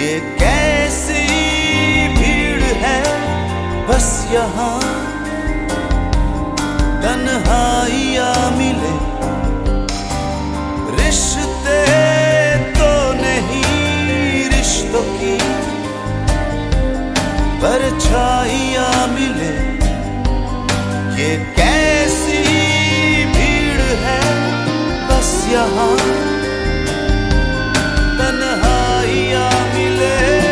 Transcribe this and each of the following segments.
ये कैसी भीड़ है बस यहाँ तन्हाइयाँ मिले रिश्ते तो नहीं रिश्तों की परछाइयाँ मिले। ये कैसी भीड़ है बस यहाँ तन्हाइयाँ मिले।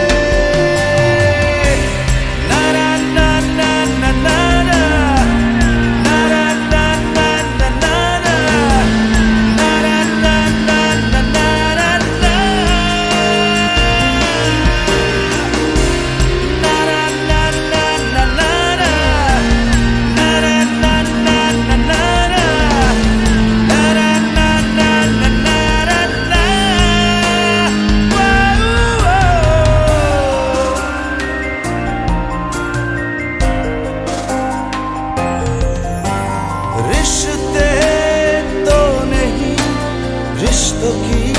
रिश्ते तो नहीं रिश्तों की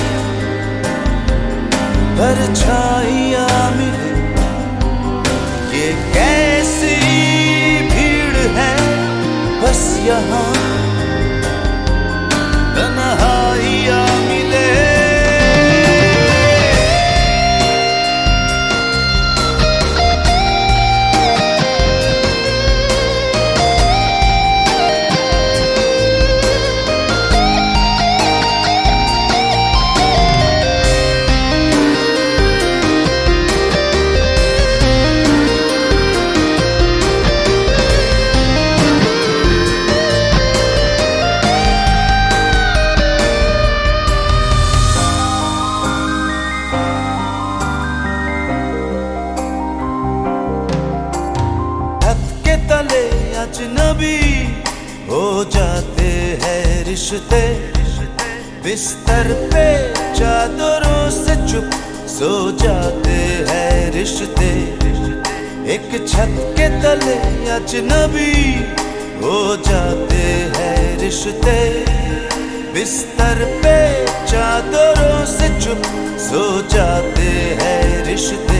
परछाइयाँ मिले। ये कैसी भीड़ है बस यहाँ तन्हाइयाँ मिले। अजनबी हो जाते हैं रिश्ते, बिस्तर पे चादरों से चुप सो जाते हैं रिश्ते। एक छत के तले अजनबी हो जाते हैं रिश्ते, बिस्तर पे चादरों से चुप सो जाते हैं रिश्ते।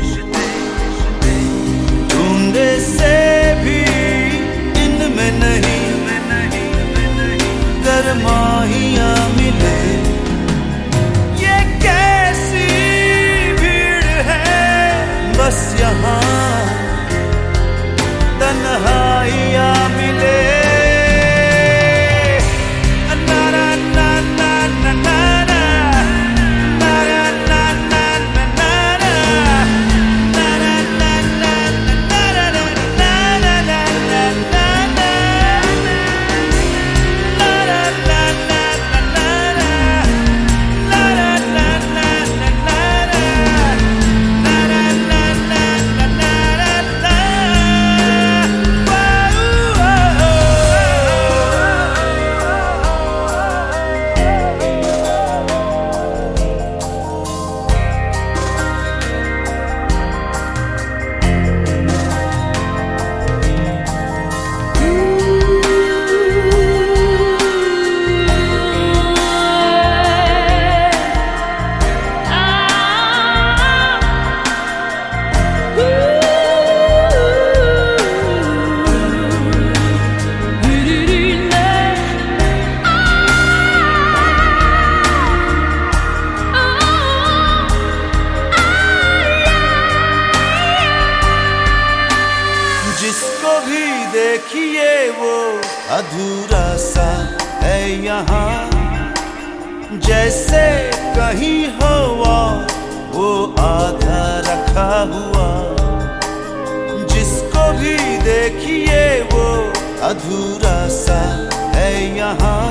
ढूंढे से भी इनमें नहीं गरमाइयाँ मिले। ये कैसी भीड़ है बस यहाँ तन्हाइयाँ मिले। जिसको भी देखिए वो अधूरा सा है यहाँ, जैसे कहीं हवा वो आधा रखा हुआ। जिसको भी देखिए वो अधूरा सा है यहाँ,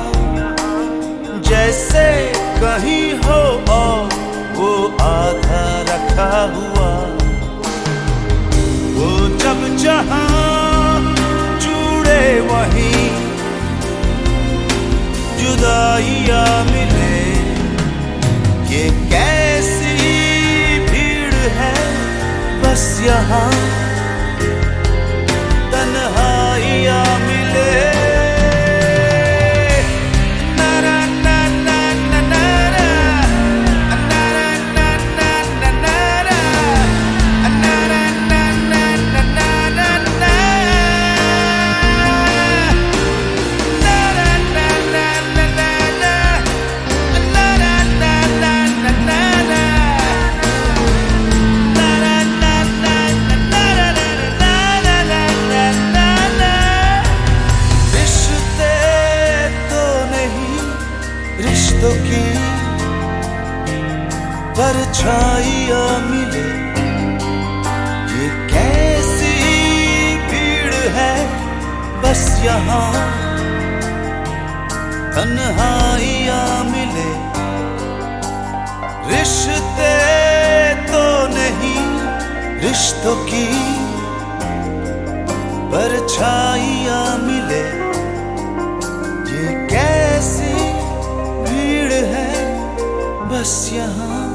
जैसे कहीं हवा वो आधा रखा हुआ। वो जब जहाँ जुड़े वहीं जुदाइयाँ मिले। ये कैसी भीड़ है बस यहाँ तन्हाइयाँ मिले। Na na na na na na na na na na na तन्हाइयाँ मिले, ये कैसी भीड़ है बस यहाँ। तन्हाइयाँ मिले, रिश्ते तो नहीं रिश्तों की परछाइयाँ मिले, ये कैसी भीड़ है बस यहाँ।